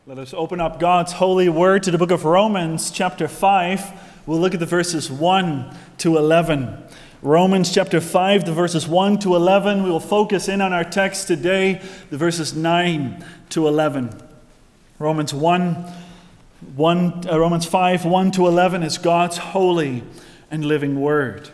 Let us open up God's holy word to the book of Romans, chapter 5. We'll look at the verses 1 to 11. Romans chapter 5, the verses 1 to 11. We will focus in on our text today, the verses 9 to 11. Romans 5, 1 to 11 is God's holy and living word.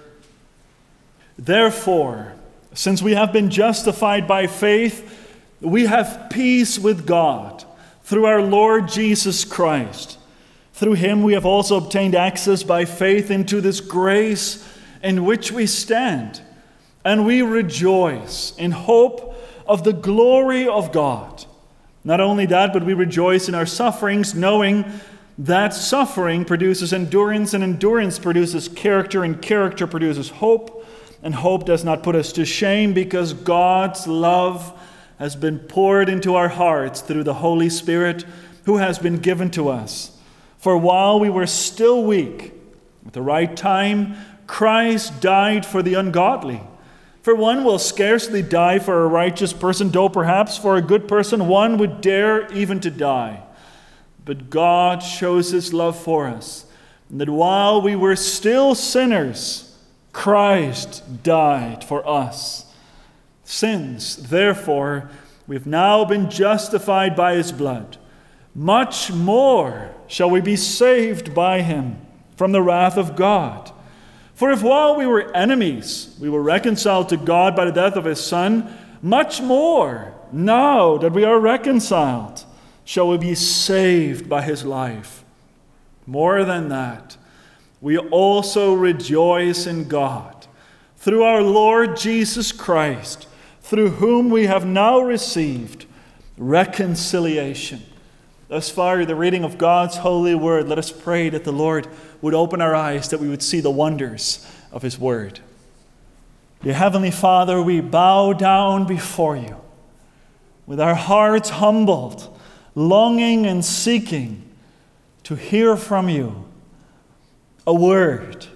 Therefore, since we have been justified by faith, we have peace with God through our Lord Jesus Christ. Through him we have also obtained access by faith into this grace in which we stand, and we rejoice in hope of the glory of God. Not only that, but we rejoice in our sufferings, knowing that suffering produces endurance, and endurance produces character, and character produces hope, and hope does not put us to shame, because God's love has been poured into our hearts through the Holy Spirit who has been given to us. For while we were still weak, at the right time, Christ died for the ungodly. For one will scarcely die for a righteous person, though perhaps for a good person one would dare even to die. But God shows his love for us, and that while we were still sinners, Christ died for us. Since, therefore, we have now been justified by his blood, much more shall we be saved by him from the wrath of God. For if while we were enemies, we were reconciled to God by the death of his Son, much more, now that we are reconciled, shall we be saved by his life. More than that, we also rejoice in God through our Lord Jesus Christ, through whom we have now received reconciliation. Thus far, the reading of God's holy word. Let us pray that the Lord would open our eyes, that we would see the wonders of his word. Dear Heavenly Father, we bow down before you with our hearts humbled, longing and seeking to hear from you a word,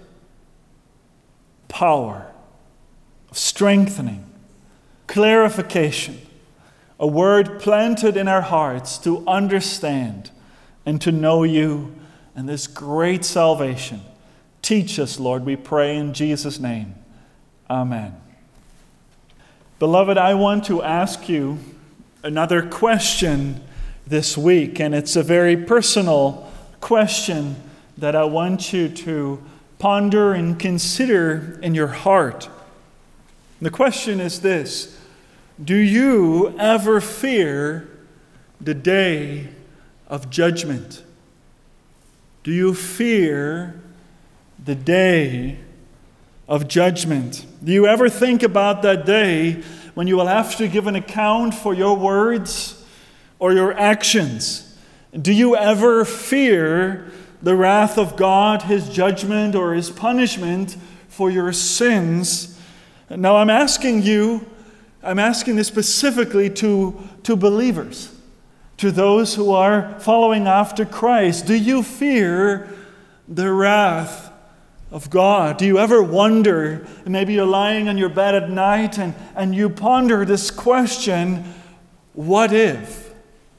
power, of strengthening, clarification, a word planted in our hearts to understand and to know you and this great salvation. Teach us, Lord, we pray in Jesus' name. Amen. Beloved, I want to ask you another question this week, and it's a very personal question that I want you to ponder and consider in your heart. The question is this: do you ever fear the day of judgment? Do you fear the day of judgment? Do you ever think about that day when you will have to give an account for your words or your actions? Do you ever fear the wrath of God, his judgment or his punishment for your sins? Now I'm asking this specifically to believers, to those who are following after Christ. Do you fear the wrath of God? Do you ever wonder, maybe you're lying on your bed at night and you ponder this question, what if?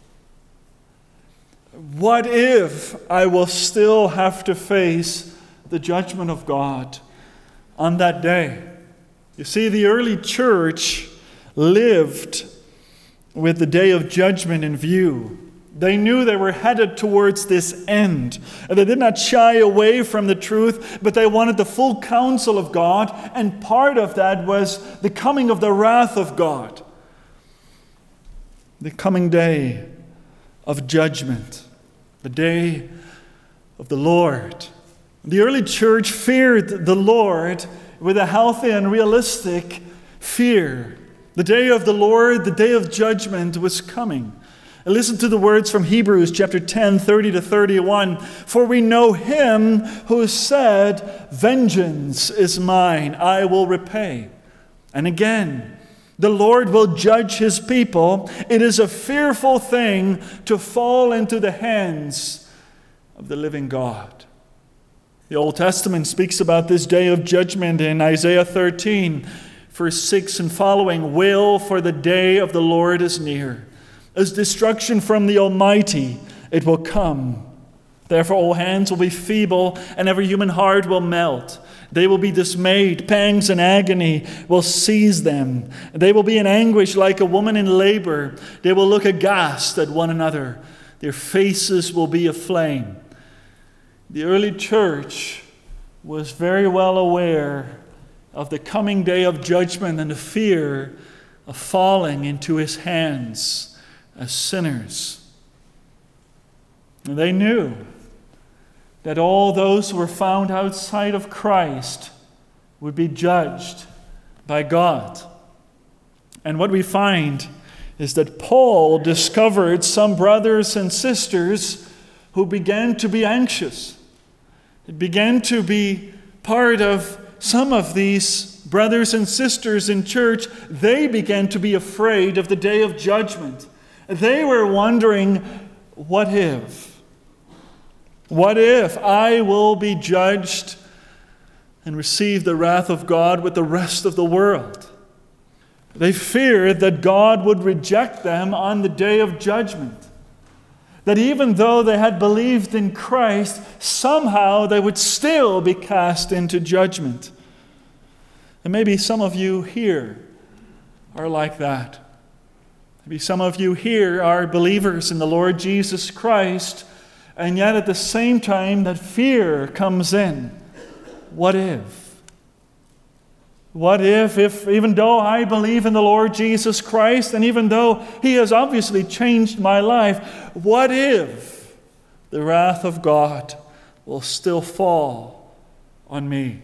What if I will still have to face the judgment of God on that day? You see, the early church lived with the day of judgment in view. They knew they were headed towards this end. And they did not shy away from the truth, but they wanted the full counsel of God, and part of that was the coming of the wrath of God. The coming day of judgment, the day of the Lord. The early church feared the Lord with a healthy and realistic fear. The day of the Lord, the day of judgment was coming. And listen to the words from Hebrews chapter 10, 30 to 31. For we know him who said, vengeance is mine, I will repay. And again, the Lord will judge his people. It is a fearful thing to fall into the hands of the living God. The Old Testament speaks about this day of judgment in Isaiah 13, verse 6 and following. Wail, for the day of the Lord is near. As destruction from the Almighty, it will come. Therefore all hands will be feeble, and every human heart will melt. They will be dismayed. Pangs and agony will seize them. They will be in anguish like a woman in labor. They will look aghast at one another. Their faces will be aflame. The early church was very well aware of the coming day of judgment and the fear of falling into his hands as sinners. And they knew that all those who were found outside of Christ would be judged by God. And what we find is that Paul discovered some brothers and sisters who began to be anxious. It began to be part of some of these brothers and sisters in church. They began to be afraid of the day of judgment. They were wondering, what if? What if I will be judged and receive the wrath of God with the rest of the world? They feared that God would reject them on the day of judgment. That even though they had believed in Christ, somehow they would still be cast into judgment. And maybe some of you here are like that. Maybe some of you here are believers in the Lord Jesus Christ, and yet at the same time that fear comes in. What if? What if even though I believe in the Lord Jesus Christ, and even though He has obviously changed my life, what if the wrath of God will still fall on me?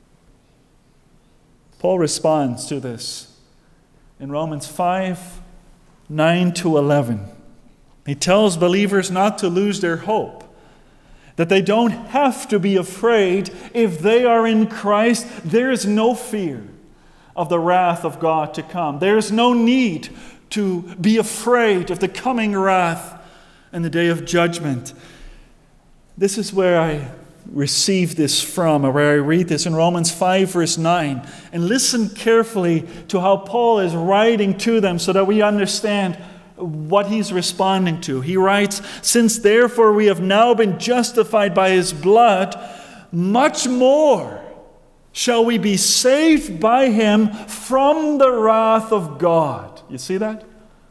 Paul responds to this in Romans 5, 9 to 11. He tells believers not to lose their hope, that they don't have to be afraid. If they are in Christ, there is no fear of the wrath of God to come. There is no need to be afraid of the coming wrath and the day of judgment. This is where I receive this from, or where I read this in Romans 5, verse 9. And listen carefully to how Paul is writing to them so that we understand what he's responding to. He writes, "Since therefore we have now been justified by His blood, much more shall we be saved by Him from the wrath of God." You see that?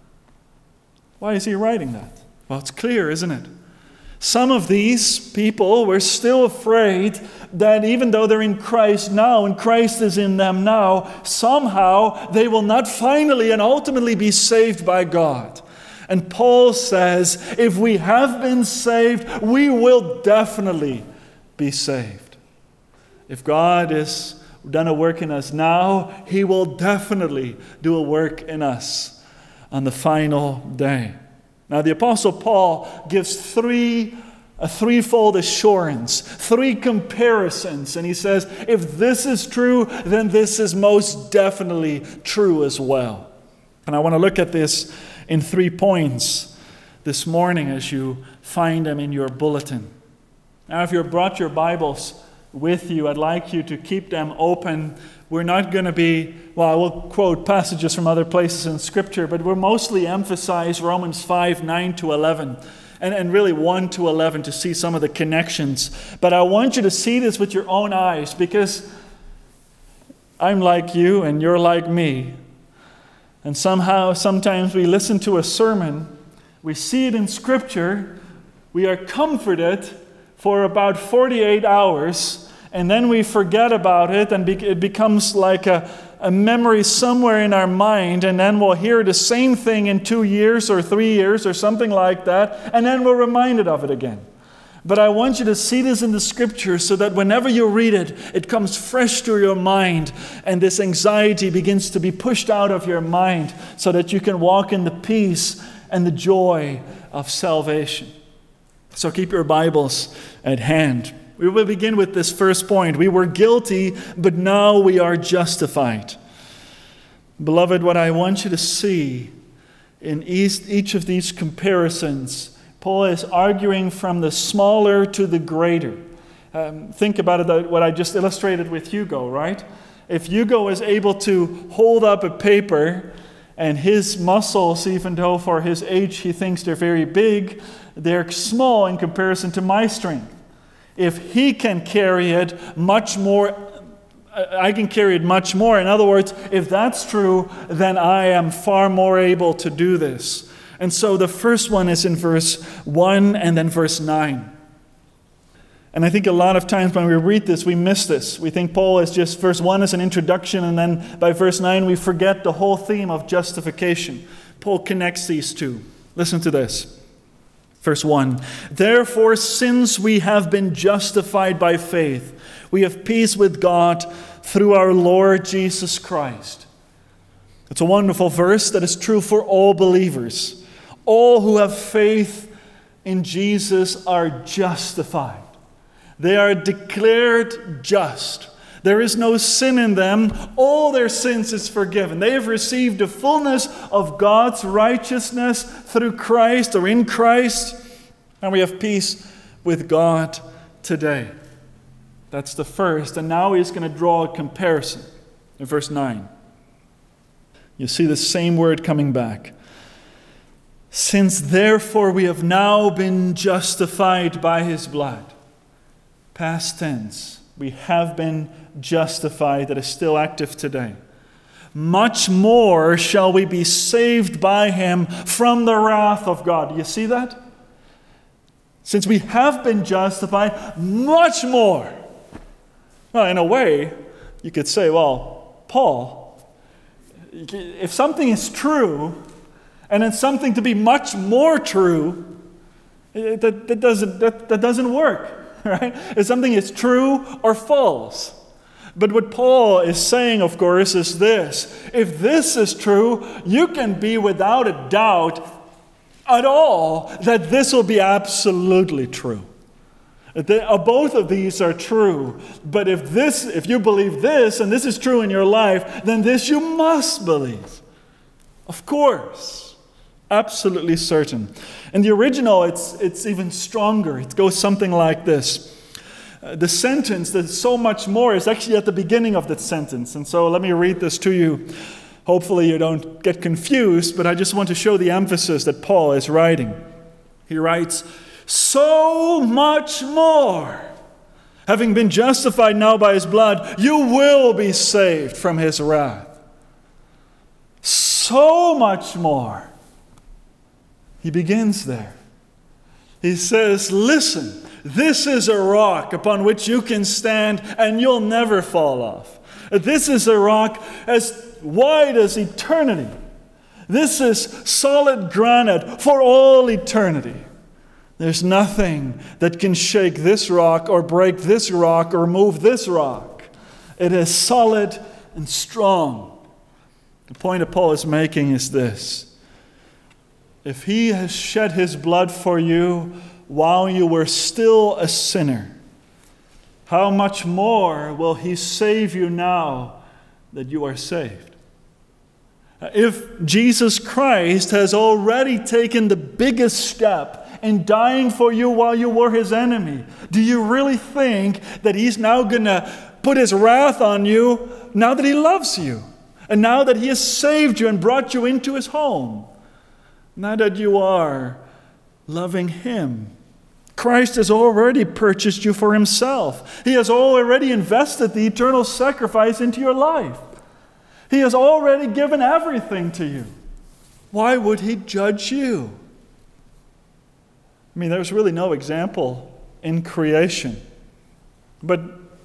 Why is he writing that? Well, it's clear, isn't it? Some of these people were still afraid that even though they're in Christ now and Christ is in them now, somehow they will not finally and ultimately be saved by God. And Paul says, if we have been saved, we will definitely be saved. If God has done a work in us now, He will definitely do a work in us on the final day. Now, the Apostle Paul gives a threefold assurance, three comparisons. And he says, if this is true, then this is most definitely true as well. And I want to look at this in 3 points this morning as you find them in your bulletin. Now, if you've brought your Bibles with you, I'd like you to keep them open. We're not going to be, I will quote passages from other places in Scripture, but we'll mostly emphasize Romans 5, 9 to 11, and really 1 to 11 to see some of the connections. But I want you to see this with your own eyes, because I'm like you and you're like me. And sometimes we listen to a sermon, we see it in Scripture, we are comforted for about 48 hours, and then we forget about it, and it becomes like a memory somewhere in our mind, and then we'll hear the same thing in 2 years or 3 years or something like that, and then we're reminded of it again. But I want you to see this in the Scripture so that whenever you read it, it comes fresh to your mind, and this anxiety begins to be pushed out of your mind so that you can walk in the peace and the joy of salvation. So keep your Bibles at hand. We will begin with this first point. We were guilty, but now we are justified. Beloved, what I want you to see in each of these comparisons, Paul is arguing from the smaller to the greater. Think about it, what I just illustrated with Hugo, right? If Hugo is able to hold up a paper And his muscles, even though for his age he thinks they're very big, they're small in comparison to my strength. If he can carry it much more, I can carry it much more. In other words, if that's true, then I am far more able to do this. And so the first one is in verse 1 and then verse 9. And I think a lot of times when we read this, we miss this. We think Paul is just, verse 1 is an introduction, and then by verse 9 we forget the whole theme of justification. Paul connects these two. Listen to this. Verse 1, therefore, since we have been justified by faith, we have peace with God through our Lord Jesus Christ. It's a wonderful verse that is true for all believers. All who have faith in Jesus are justified. They are declared just. There is no sin in them. All their sins is forgiven. They have received the fullness of God's righteousness through Christ or in Christ. And we have peace with God today. That's the first. And now he's going to draw a comparison in verse 9. You see the same word coming back. Since therefore we have now been justified by his blood. Past tense, we have been justified. That is still active today. Much more shall we be saved by him from the wrath of God. Do you see that? Since we have been justified, much more. Well, in a way, you could say, well, Paul, if something is true, and it's something to be much more true, that doesn't work. Right? If something is true or false. But what Paul is saying, of course, is this. If this is true, you can be without a doubt at all that this will be absolutely true. Both of these are true. But if you believe this, and this is true in your life, then this you must believe. Of course. Absolutely certain. In the original, it's even stronger. It goes something like this. The sentence, there's so much more, is actually at the beginning of that sentence. And so let me read this to you. Hopefully you don't get confused, but I just want to show the emphasis that Paul is writing. He writes, so much more. Having been justified now by his blood, you will be saved from his wrath. So much more. He begins there. He says, listen, this is a rock upon which you can stand and you'll never fall off. This is a rock as wide as eternity. This is solid granite for all eternity. There's nothing that can shake this rock or break this rock or move this rock. It is solid and strong. The point that Paul is making is this. If he has shed his blood for you while you were still a sinner, how much more will he save you now that you are saved? If Jesus Christ has already taken the biggest step in dying for you while you were his enemy, do you really think that he's now going to put his wrath on you now that he loves you? And now that he has saved you and brought you into his home? Now that you are loving him. Christ has already purchased you for himself. He has already invested the eternal sacrifice into your life. He has already given everything to you. Why would he judge you? I mean, there's really no example in creation. But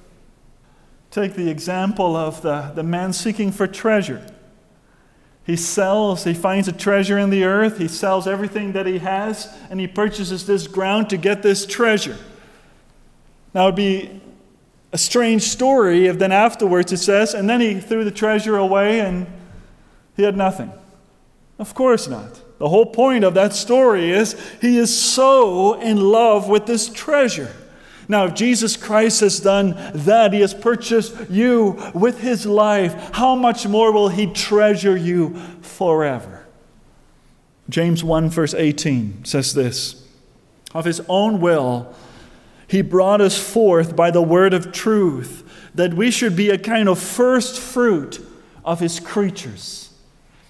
take the example of the man seeking for treasure. He finds a treasure in the earth, he sells everything that he has, and he purchases this ground to get this treasure. Now it would be a strange story if then afterwards it says, and then he threw the treasure away and he had nothing. Of course not. The whole point of that story is he is so in love with this treasure. Now, if Jesus Christ has done that, he has purchased you with his life, how much more will he treasure you forever? James 1 verse 18 says this, of his own will, he brought us forth by the word of truth, that we should be a kind of first fruit of his creatures.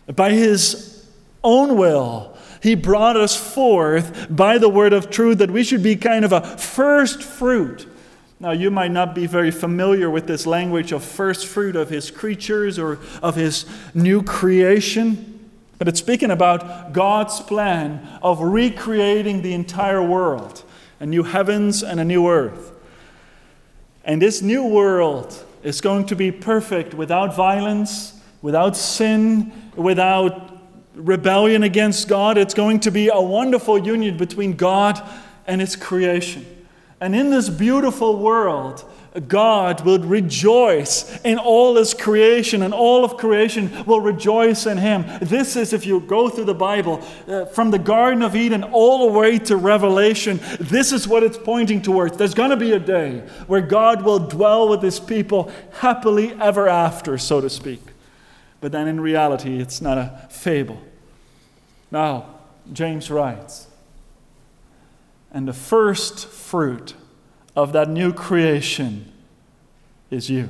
By his own will, he brought us forth by the word of truth that we should be kind of a first fruit. Now, you might not be very familiar with this language of first fruit of his creatures or of his new creation, but it's speaking about God's plan of recreating the entire world, a new heavens and a new earth. And this new world is going to be perfect without violence, without sin, without rebellion against God. It's going to be a wonderful union between God and his creation. And in this beautiful world, God will rejoice in all his creation, and all of creation will rejoice in him. This is, if you go through the Bible, from the Garden of Eden all the way to Revelation, this is what it's pointing towards. There's going to be a day where God will dwell with his people happily ever after, so to speak. But then in reality, it's not a fable. Now, James writes, and the first fruit of that new creation is you.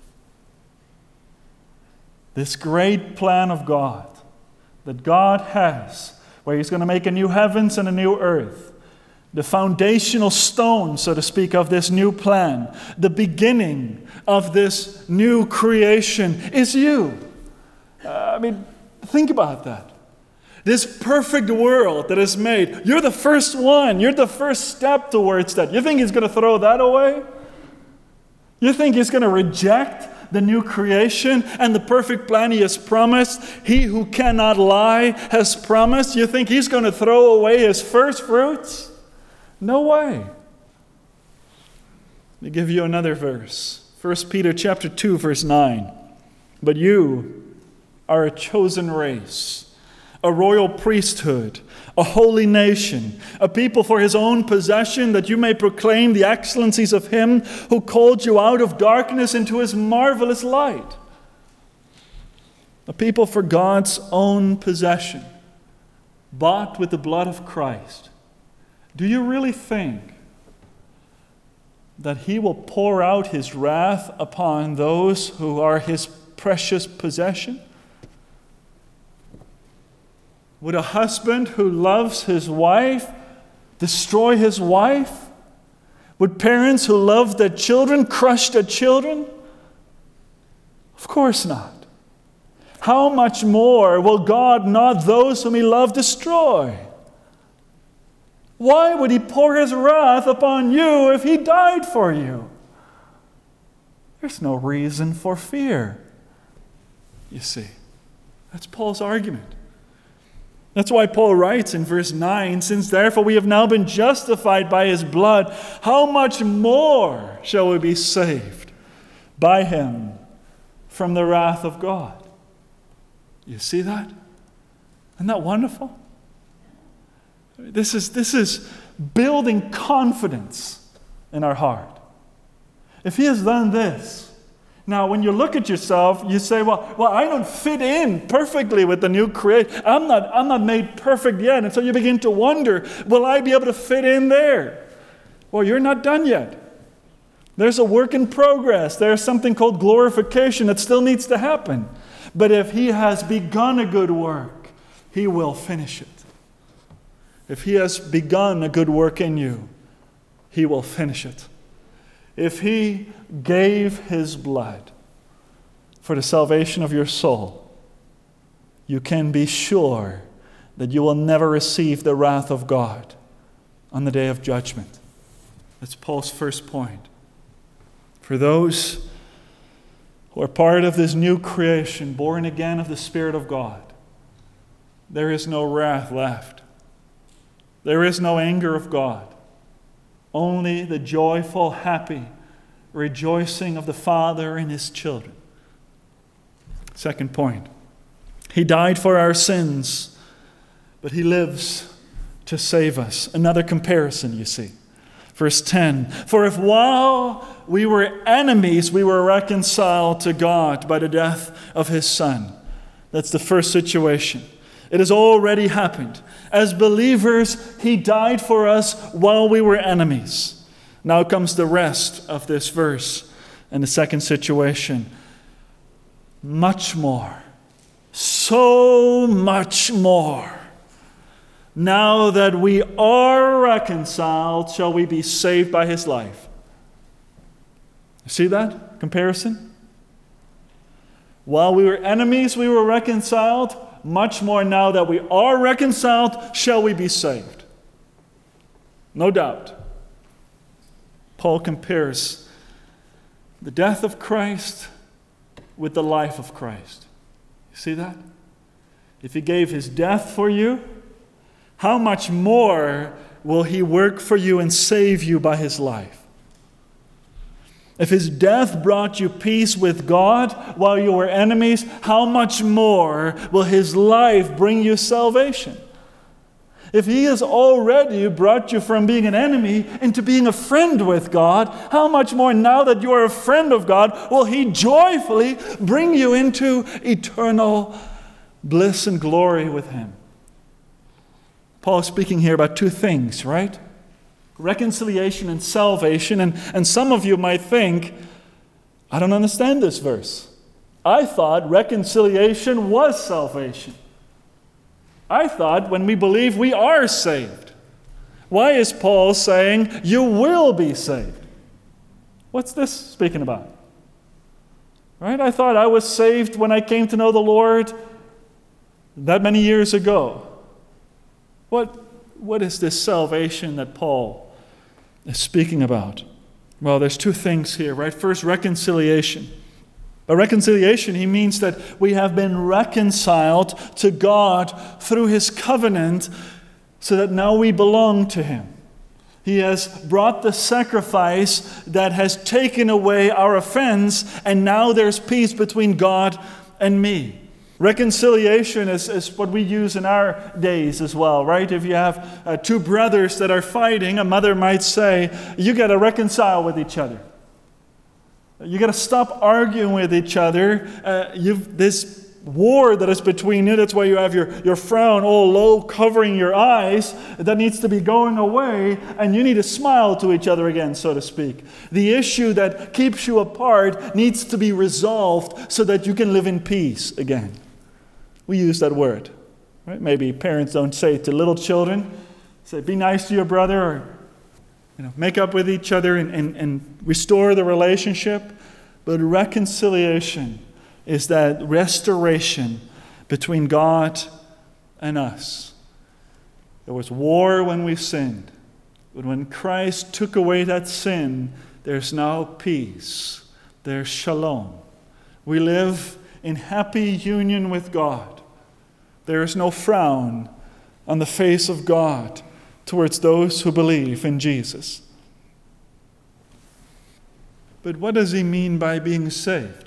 This great plan of God that God has, where he's going to make a new heavens and a new earth, the foundational stone, so to speak, of this new plan, the beginning of this new creation is you. Think about that. This perfect world that is made, you're the first one. You're the first step towards that. You think he's going to throw that away? You think he's going to reject the new creation and the perfect plan he has promised? He who cannot lie has promised. You think he's going to throw away his first fruits? No way. Let me give you another verse. 1 Peter chapter 2, verse 9. But you are a chosen race, a royal priesthood, a holy nation, a people for his own possession, that you may proclaim the excellencies of him who called you out of darkness into his marvelous light. A people for God's own possession, bought with the blood of Christ. Do you really think that he will pour out his wrath upon those who are his precious possession? Would a husband who loves his wife destroy his wife? Would parents who love their children crush their children? Of course not. How much more will God not those whom he loved destroy? Why would he pour his wrath upon you if he died for you? There's no reason for fear. You see, that's Paul's argument. That's why Paul writes in verse 9, since therefore we have now been justified by his blood, how much more shall we be saved by him from the wrath of God? You see that? Isn't that wonderful? This is building confidence in our heart. If he has done this, now, when you look at yourself, you say, well, I don't fit in perfectly with the new creation. I'm not made perfect yet. And so you begin to wonder, will I be able to fit in there? Well, you're not done yet. There's a work in progress. There's something called glorification that still needs to happen. But if he has begun a good work, he will finish it. If he has begun a good work in you, he will finish it. If he gave his blood for the salvation of your soul, you can be sure that you will never receive the wrath of God on the day of judgment. That's Paul's first point. For those who are part of this new creation, born again of the Spirit of God, there is no wrath left. There is no anger of God. Only the joyful, happy rejoicing of the Father in his children. Second point. He died for our sins, but he lives to save us. Another comparison, you see. Verse 10. For if while we were enemies, we were reconciled to God by the death of his Son. That's the first situation. It has already happened. As believers, he died for us while we were enemies. Now comes the rest of this verse and the second situation. Much more, so much more. Now that we are reconciled, shall we be saved by his life. See that comparison? While we were enemies, we were reconciled. Much more now that we are reconciled, shall we be saved. No doubt. Paul compares the death of Christ with the life of Christ. You see that? If he gave his death for you, how much more will he work for you and save you by his life? If his death brought you peace with God while you were enemies, how much more will his life bring you salvation? If he has already brought you from being an enemy into being a friend with God, how much more now that you are a friend of God will he joyfully bring you into eternal bliss and glory with him? Paul is speaking here about two things, right? Reconciliation and salvation. And some of you might think, I don't understand this verse. I thought reconciliation was salvation. I thought when we believe we are saved. Why is Paul saying you will be saved? What's this speaking about? Right? I thought I was saved when I came to know the Lord that many years ago. What is this salvation that Paul is speaking about? Well, there's two things here, right? First, reconciliation. By reconciliation, he means that we have been reconciled to God through his covenant so that now we belong to him. He has brought the sacrifice that has taken away our offense, and now there's peace between God and me. Reconciliation is what we use in our days as well, right? If you have two brothers that are fighting, a mother might say, you got to reconcile with each other. You got to stop arguing with each other. This war that is between you, that's why you have your frown all low covering your eyes, that needs to be going away, and you need to smile to each other again, so to speak. The issue that keeps you apart needs to be resolved so that you can live in peace again. We use that word, right? Maybe parents don't say it to little children. Say, be nice to your brother, or make up with each other and restore the relationship. But reconciliation is that restoration between God and us. There was war when we sinned. But when Christ took away that sin, there's now peace. There's shalom. We live in happy union with God. There is no frown on the face of God towards those who believe in Jesus. But what does he mean by being saved?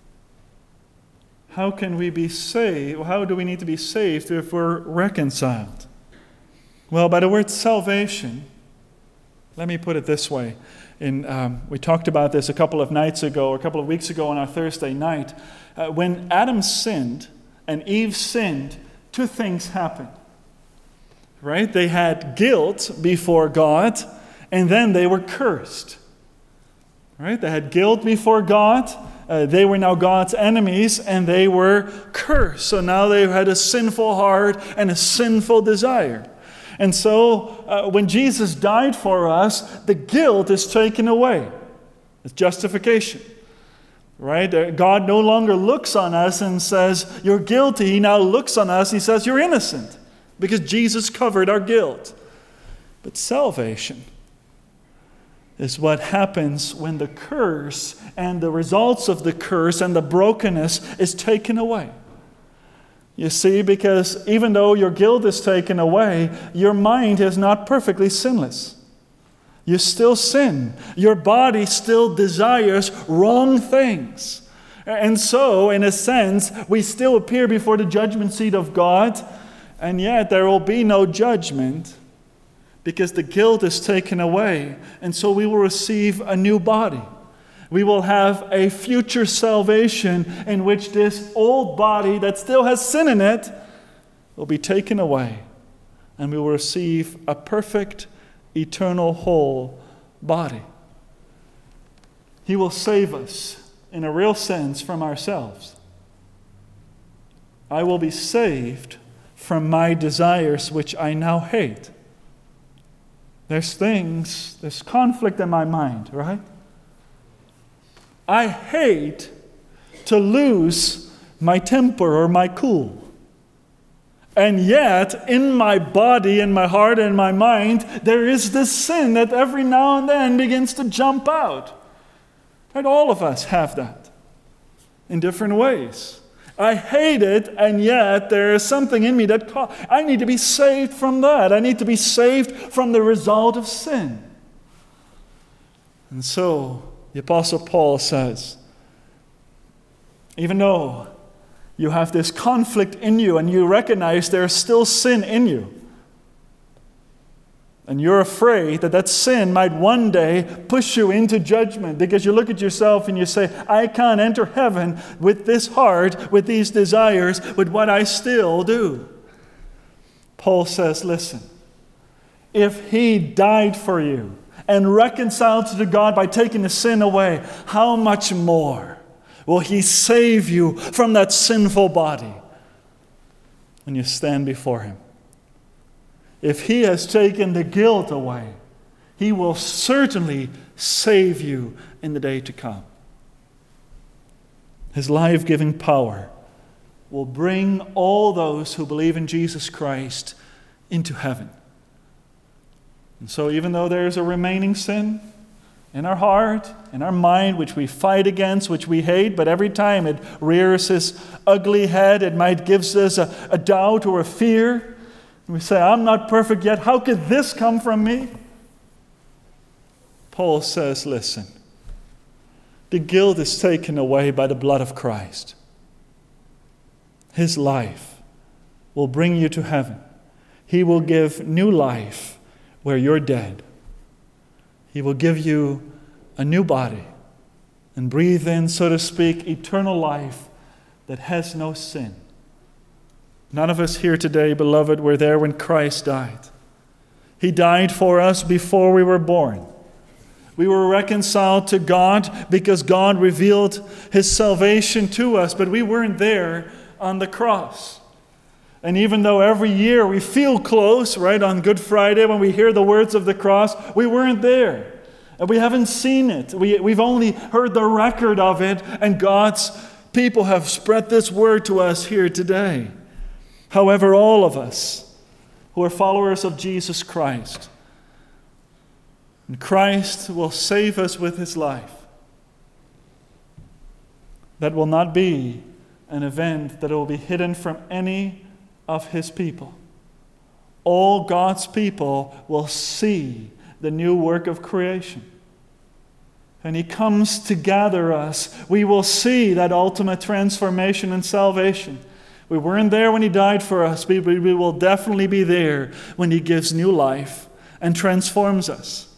How can we be saved? How do we need to be saved if we're reconciled? Well, by the word salvation, let me put it this way. We talked about this a couple of weeks ago on our Thursday night. When Adam sinned and Eve sinned, two things happened. Right? They had guilt before God, and then they were cursed. Right? They had guilt before God. They were now God's enemies, and they were cursed. So now they had a sinful heart and a sinful desire. And so when Jesus died for us, the guilt is taken away. It's justification. Right? God no longer looks on us and says, you're guilty. He now looks on us, he says, you're innocent. Because Jesus covered our guilt. But salvation is what happens when the curse and the results of the curse and the brokenness is taken away. You see, because even though your guilt is taken away, your mind is not perfectly sinless. You still sin. Your body still desires wrong things. And so, in a sense, we still appear before the judgment seat of God, and yet there will be no judgment because the guilt is taken away. And so we will receive a new body. We will have a future salvation in which this old body that still has sin in it will be taken away. And we will receive a perfect, eternal, whole body. He will save us, in a real sense, from ourselves. I will be saved from my desires which I now hate. There's conflict in my mind, right? I hate to lose my temper or my cool. And yet, in my body, in my heart, and my mind, there is this sin that every now and then begins to jump out. And all of us have that in different ways. I hate it, and yet there is something in me that I need to be saved from that. I need to be saved from the result of sin. And so, the Apostle Paul says, even though you have this conflict in you and you recognize there's still sin in you, and you're afraid that that sin might one day push you into judgment because you look at yourself and you say, I can't enter heaven with this heart, with these desires, with what I still do. Paul says, listen, if he died for you and reconciled to God by taking the sin away, how much more will he save you from that sinful body when you stand before him? If he has taken the guilt away, he will certainly save you in the day to come. His life-giving power will bring all those who believe in Jesus Christ into heaven. And so even though there is a remaining sin in our heart, in our mind, which we fight against, which we hate, but every time it rears its ugly head, it might give us a doubt or a fear. We say, I'm not perfect yet. How could this come from me? Paul says, listen, the guilt is taken away by the blood of Christ. His life will bring you to heaven. He will give new life where you're dead. He will give you a new body and breathe in, so to speak, eternal life that has no sin. None of us here today, beloved, were there when Christ died. He died for us before we were born. We were reconciled to God because God revealed his salvation to us, but we weren't there on the cross. And even though every year we feel close, right, on Good Friday when we hear the words of the cross, we weren't there. And we haven't seen it. We've only heard the record of it, and God's people have spread this word to us here today. However, all of us who are followers of Jesus Christ, and Christ will save us with his life. That will not be an event that will be hidden from any of his people. All God's people will see the new work of creation. And he comes to gather us. We will see that ultimate transformation and salvation. We weren't there when he died for us, but we will definitely be there when he gives new life and transforms us.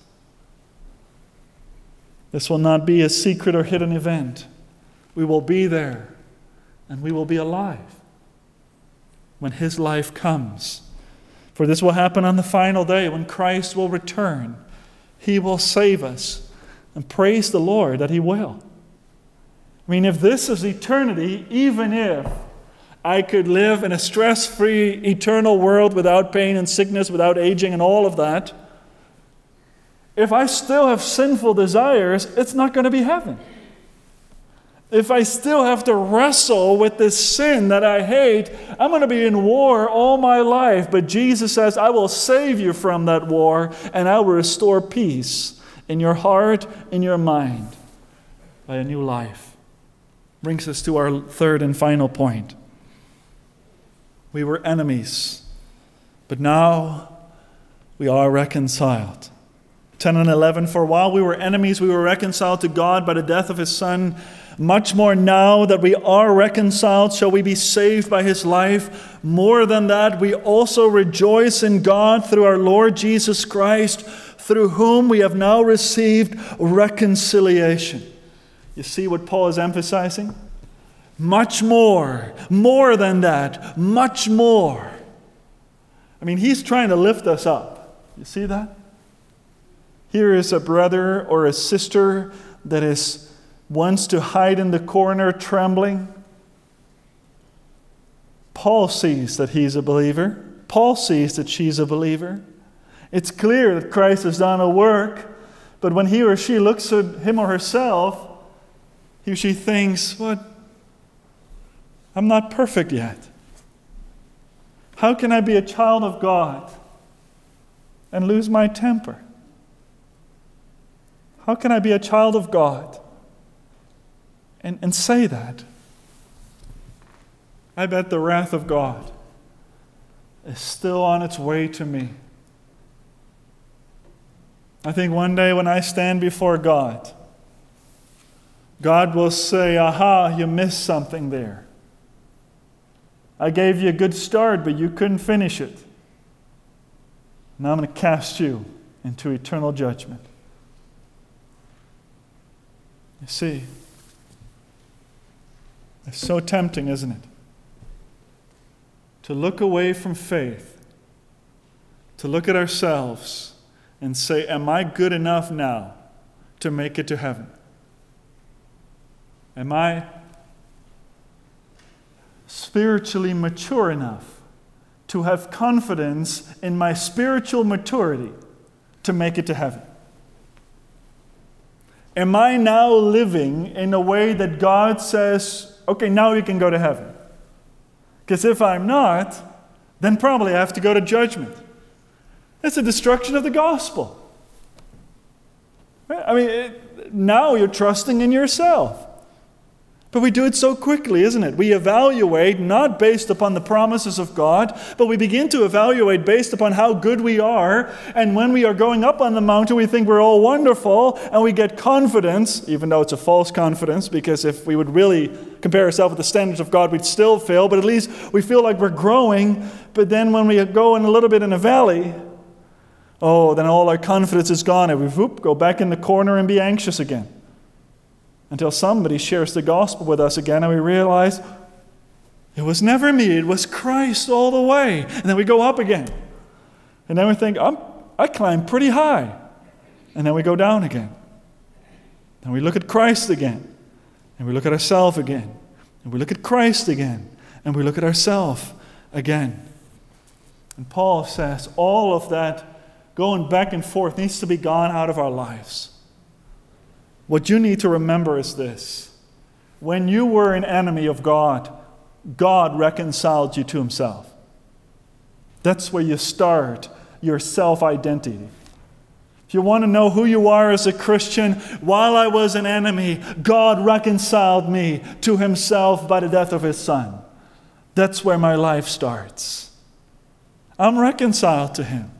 This will not be a secret or hidden event. We will be there, and we will be alive when his life comes. For this will happen on the final day when Christ will return. He will save us, and praise the Lord that he will. I mean, if this is eternity, even if I could live in a stress-free, eternal world without pain and sickness, without aging and all of that, if I still have sinful desires, it's not going to be heaven. If I still have to wrestle with this sin that I hate, I'm going to be in war all my life. But Jesus says, I will save you from that war, and I will restore peace in your heart, in your mind, by a new life. Brings us to our third and final point. We were enemies, but now we are reconciled. 10 and 11, for while we were enemies, we were reconciled to God by the death of his Son. Much more now that we are reconciled, shall we be saved by his life. More than that, we also rejoice in God through our Lord Jesus Christ, through whom we have now received reconciliation. You see what Paul is emphasizing? Much more than that, much more. I mean, he's trying to lift us up. You see that? Here is a brother or a sister that wants to hide in the corner trembling. Paul sees that he's a believer. Paul sees that she's a believer. It's clear that Christ has done a work, but when he or she looks at him or herself, he or she thinks, "What? I'm not perfect yet. How can I be a child of God and lose my temper? How can I be a child of God and say that? I bet the wrath of God is still on its way to me. I think one day when I stand before God, God will say, aha, you missed something there. I gave you a good start, but you couldn't finish it. Now I'm going to cast you into eternal judgment. You see, it's so tempting, isn't it? To look away from faith, to look at ourselves and say, am I good enough now to make it to heaven? Am I spiritually mature enough to have confidence in my spiritual maturity to make it to heaven? Am I now living in a way that God says, okay, now you can go to heaven? Because if I'm not, then probably I have to go to judgment. It's a destruction of the gospel. I mean, now you're trusting in yourself. But we do it so quickly, isn't it? We evaluate not based upon the promises of God, but we begin to evaluate based upon how good we are. And when we are going up on the mountain, we think we're all wonderful, and we get confidence, even though it's a false confidence, because if we would really compare ourselves with the standards of God, we'd still fail, but at least we feel like we're growing. But then when we go in a little bit in a valley, then all our confidence is gone, and we go back in the corner and be anxious again. Until somebody shares the gospel with us again and we realize it was never me, it was Christ all the way. And then we go up again. And then we think, I climbed pretty high. And then we go down again. And we look at Christ again. And we look at ourselves again. And we look at Christ again. And we look at ourselves again. And Paul says all of that going back and forth needs to be gone out of our lives. What you need to remember is this. When you were an enemy of God, God reconciled you to himself. That's where you start your self-identity. If you want to know who you are as a Christian, while I was an enemy, God reconciled me to himself by the death of his Son. That's where my life starts. I'm reconciled to him.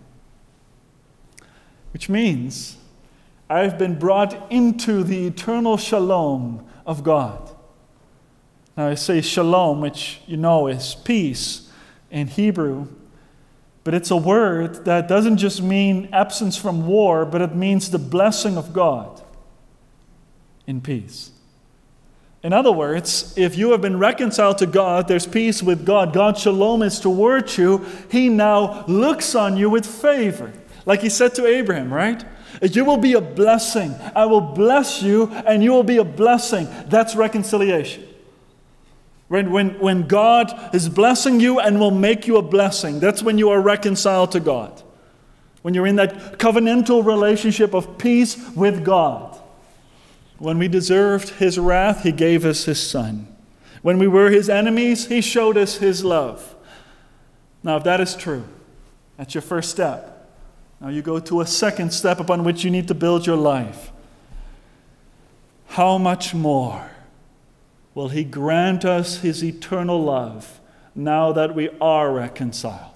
Which means I've been brought into the eternal shalom of God. Now I say shalom, which you know is peace in Hebrew, but it's a word that doesn't just mean absence from war, but it means the blessing of God in peace. In other words, if you have been reconciled to God, there's peace with God. God's shalom is towards you. He now looks on you with favor. Like he said to Abraham, right? You will be a blessing. I will bless you, and you will be a blessing. That's reconciliation. When God is blessing you and will make you a blessing, that's when you are reconciled to God. When you're in that covenantal relationship of peace with God. When we deserved his wrath, he gave us his Son. When we were his enemies, he showed us his love. Now, if that is true, that's your first step. Now you go to a second step upon which you need to build your life. How much more will he grant us his eternal love now that we are reconciled?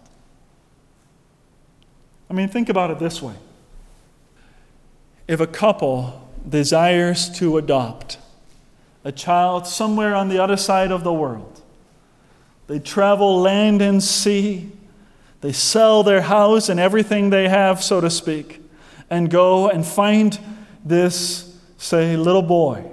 I mean, think about it this way. If a couple desires to adopt a child somewhere on the other side of the world, they travel land and sea, they sell their house and everything they have, so to speak, and go and find this, say, little boy.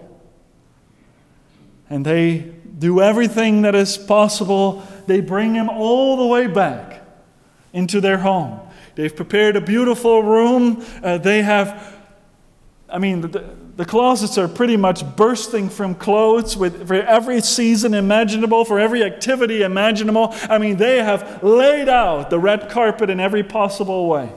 And they do everything that is possible. They bring him all the way back into their home. They've prepared a beautiful room. They have I mean, the closets are pretty much bursting from clothes for every season imaginable, for every activity imaginable. I mean, they have laid out the red carpet in every possible way.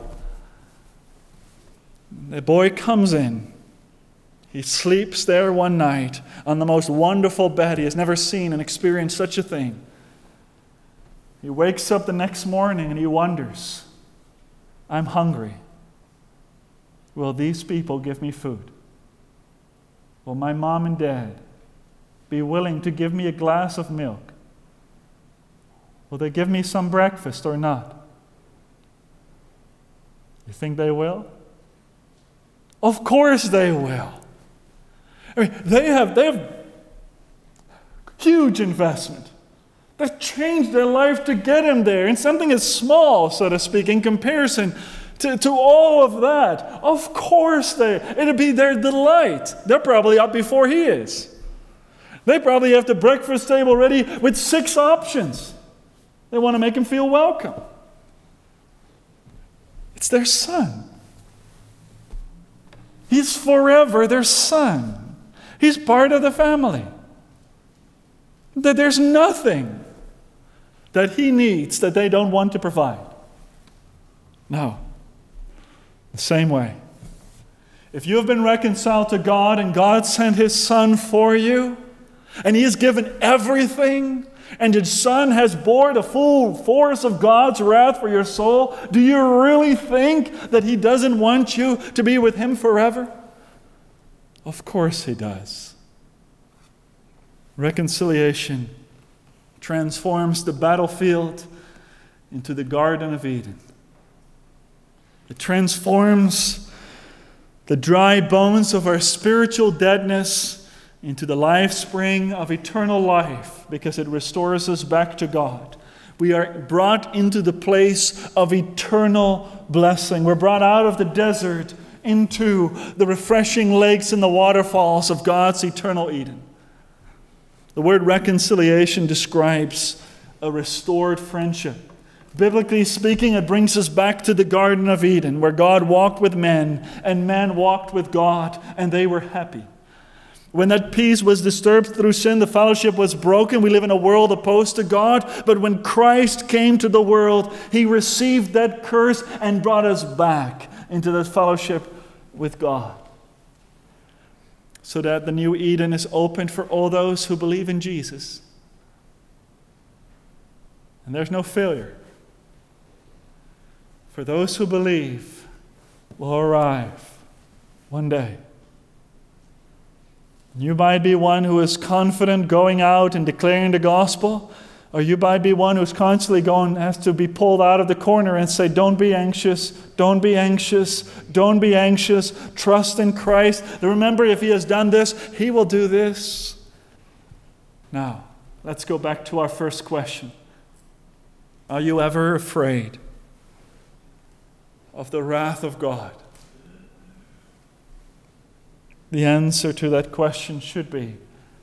The boy comes in. He sleeps there one night on the most wonderful bed. He has never seen and experienced such a thing. He wakes up the next morning and he wonders, I'm hungry. Will these people give me food? Will my mom and dad be willing to give me a glass of milk? Will they give me some breakfast or not? You think they will? Of course they will. I mean, they have huge investment. They've changed their life to get him there. And something is small, so to speak, in comparison to all of that. Of course it'll be their delight. They're probably up before he is. They probably have the breakfast table ready with 6 options. They want to make him feel welcome. It's their son. He's forever their son. He's part of the family. That there's nothing that he needs that they don't want to provide. No. The same way. If you have been reconciled to God and God sent his Son for you, and he has given everything, and his Son has bore the full force of God's wrath for your soul, do you really think that he doesn't want you to be with him forever? Of course he does. Reconciliation transforms the battlefield into the Garden of Eden. It transforms the dry bones of our spiritual deadness into the life spring of eternal life, because it restores us back to God. We are brought into the place of eternal blessing. We're brought out of the desert into the refreshing lakes and the waterfalls of God's eternal Eden. The word reconciliation describes a restored friendship. Biblically speaking, it brings us back to the Garden of Eden, where God walked with men, and man walked with God, and they were happy. When that peace was disturbed through sin, the fellowship was broken. We live in a world opposed to God, but when Christ came to the world, he received that curse and brought us back into that fellowship with God. So that the new Eden is opened for all those who believe in Jesus. And there's no failure. For those who believe will arrive one day. You might be one who is confident going out and declaring the gospel, or you might be one who's constantly has to be pulled out of the corner and say, don't be anxious, don't be anxious, don't be anxious, trust in Christ. Remember, if he has done this, he will do this. Now, let's go back to our first question. Are you ever afraid of the wrath of God? The answer to that question should be,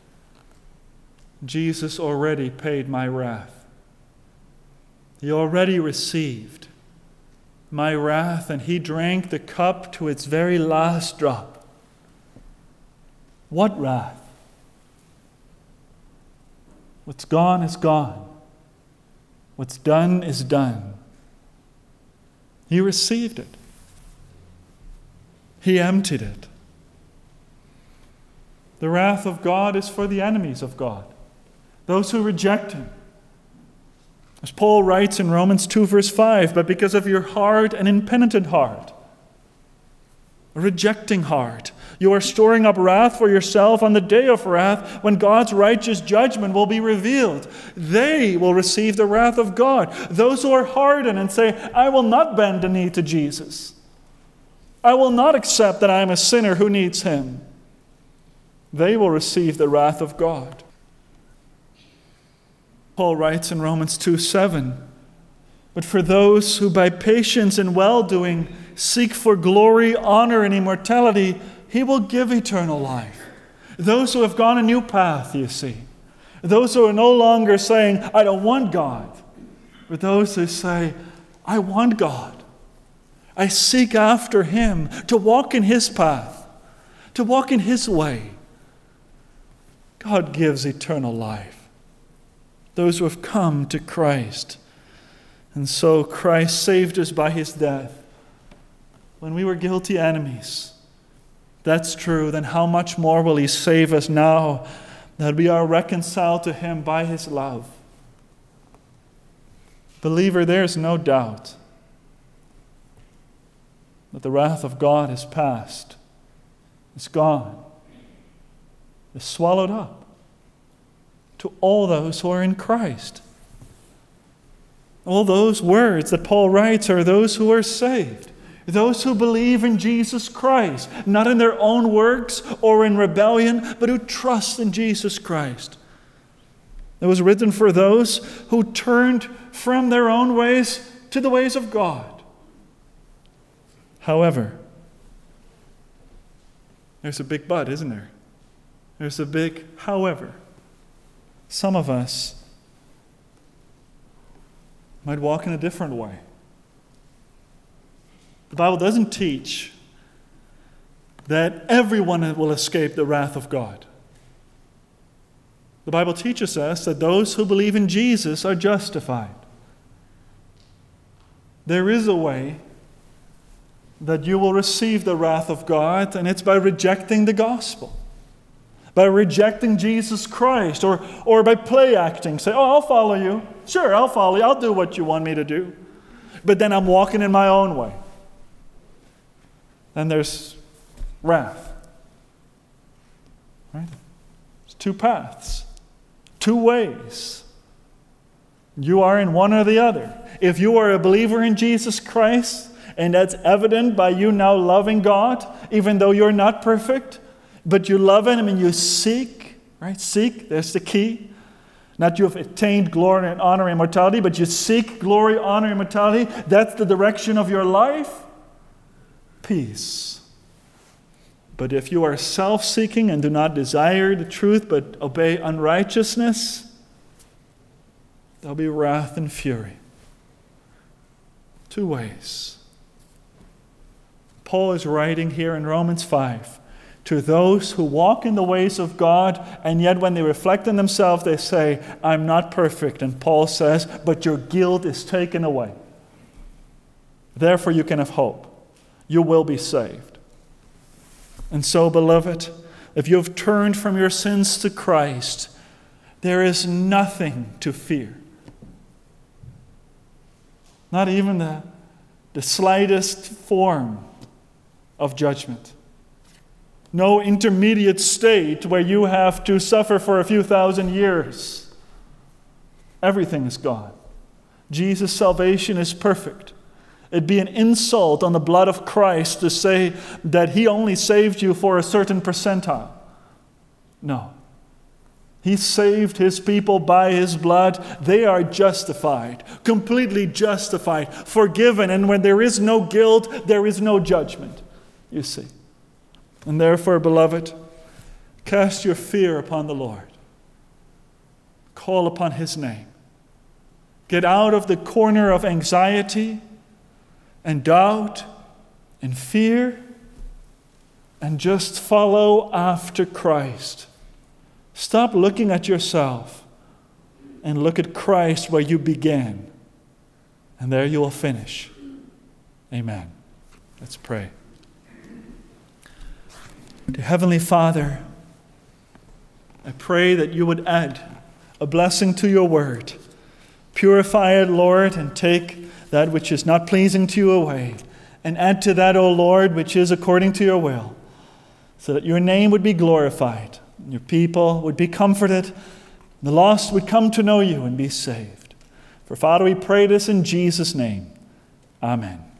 Jesus already paid my wrath. He already received my wrath, and he drank the cup to its very last drop. What wrath? What's gone is gone. What's done is done. He received it. He emptied it. The wrath of God is for the enemies of God, those who reject him. As Paul writes in Romans 2 verse 5, but because of your hard and impenitent heart, a rejecting heart, you are storing up wrath for yourself on the day of wrath when God's righteous judgment will be revealed. They will receive the wrath of God. Those who are hardened and say, I will not bend the knee to Jesus. I will not accept that I am a sinner who needs him. They will receive the wrath of God. Paul writes in Romans 2:7, but for those who by patience and well-doing seek for glory, honor, and immortality, he will give eternal life. Those who have gone a new path, you see. Those who are no longer saying, I don't want God. But those who say, I want God. I seek after him to walk in his path. to walk in His way. God gives eternal life. Those who have come to Christ. And so Christ saved us by His death when we were guilty enemies. That's true. Then how much more will He save us now that we are reconciled to Him by His love? Believer, there is no doubt that the wrath of God is past. It's gone. It's swallowed up to all those who are in Christ. All those words that Paul writes are those who are saved. Those who believe in Jesus Christ, not in their own works or in rebellion, but who trust in Jesus Christ. It was written for those who turned from their own ways to the ways of God. However, there's a big but, isn't there? There's a big however. Some of us might walk in a different way. The Bible doesn't teach that everyone will escape the wrath of God. The Bible teaches us that those who believe in Jesus are justified. There is a way that you will receive the wrath of God, and it's by rejecting the gospel. By rejecting Jesus Christ, or by play acting. Say, I'll follow you. Sure, I'll follow you. I'll do what you want me to do. But then I'm walking in my own way. Then there's wrath. Right? There's two paths. Two ways. You are in one or the other. If you are a believer in Jesus Christ, and that's evident by you now loving God, even though you're not perfect, but you love Him and you seek, right? Seek, there's the key. Not you have attained glory and honor and immortality, but you seek glory, honor, and immortality. That's the direction of your life. Peace. But if you are self-seeking and do not desire the truth but obey unrighteousness, there'll be wrath and fury. Two ways. Paul is writing here in Romans 5 to those who walk in the ways of God, and yet when they reflect on themselves, they say, I'm not perfect. And Paul says, but your guilt is taken away. Therefore you can have hope. You will be saved. And so, beloved, if you have turned from your sins to Christ, there is nothing to fear. Not even the slightest form of judgment. No intermediate state where you have to suffer for a few thousand years. Everything is gone. Jesus' salvation is perfect. It'd be an insult on the blood of Christ to say that He only saved you for a certain percentile. No. He saved His people by His blood. They are justified, completely justified, forgiven. And when there is no guilt, there is no judgment, you see. And therefore, beloved, cast your fear upon the Lord. Call upon His name. Get out of the corner of anxiety and doubt and fear and just follow after Christ. Stop looking at yourself and look at Christ where you began. And there you will finish. Amen. Let's pray. Dear Heavenly Father, I pray that you would add a blessing to your word. Purify it, Lord, and take that which is not pleasing to you away, and add to that, O Lord, which is according to your will, so that your name would be glorified, and your people would be comforted, the lost would come to know you and be saved. For Father, we pray this in Jesus' name. Amen.